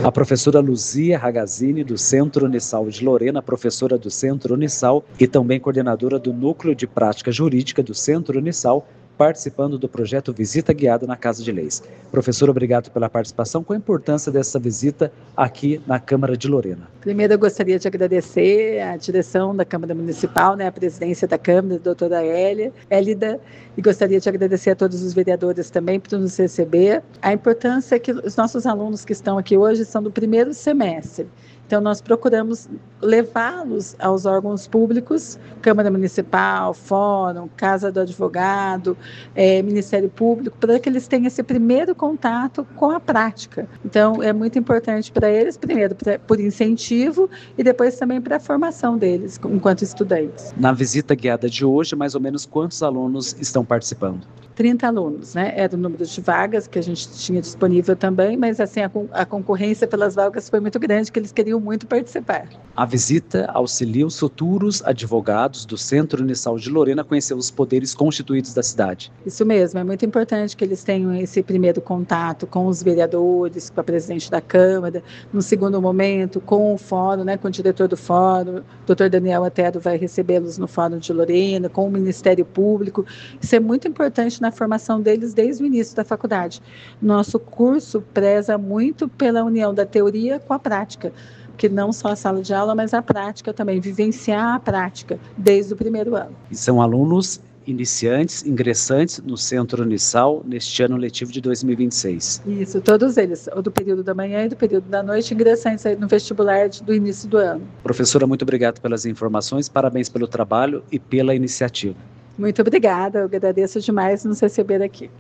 A professora Luzia Ragazzini, do Centro Unisal de Lorena, professora do Centro Unisal e também coordenadora do Núcleo de Prática Jurídica do Centro Unisal, participando do projeto Visita Guiada na Casa de Leis. Professor, obrigado pela participação. Qual a importância dessa visita aqui na Câmara de Lorena? Primeiro, eu gostaria de agradecer a direção da Câmara Municipal, a presidência da Câmara, a doutora Hélida, e gostaria de agradecer a todos os vereadores também por nos receber. A importância é que os nossos alunos que estão aqui hoje são do primeiro semestre. Então, nós procuramos levá-los aos órgãos públicos, Câmara Municipal, Fórum, Casa do Advogado, Ministério Público, para que eles tenham esse primeiro contato com a prática. Então, é muito importante para eles, primeiro, por incentivo e depois também para a formação deles, enquanto estudantes. Na visita guiada de hoje, mais ou menos quantos alunos estão participando? 30 alunos, Era o número de vagas que a gente tinha disponível também, mas assim, a concorrência pelas vagas foi muito grande, que eles queriam muito participar. A visita auxilia os futuros advogados do Centro Unisal de Lorena a conhecer os poderes constituídos da cidade. Isso mesmo, é muito importante que eles tenham esse primeiro contato com os vereadores, com a presidente da Câmara, no segundo momento com o fórum, com o diretor do fórum, o doutor Daniel Atero vai recebê-los no Fórum de Lorena, com o Ministério Público. Isso é muito importante na formação deles desde o início da faculdade. Nosso curso preza muito pela união da teoria com a prática, que não só a sala de aula, mas a prática também, vivenciar a prática desde o primeiro ano. E são alunos iniciantes, ingressantes no Centro Unisal neste ano letivo de 2026. Isso, todos eles, do período da manhã e do período da noite, ingressantes aí no vestibular do início do ano. Professora, muito obrigado pelas informações, parabéns pelo trabalho e pela iniciativa. Muito obrigada, eu agradeço demais nos receber aqui.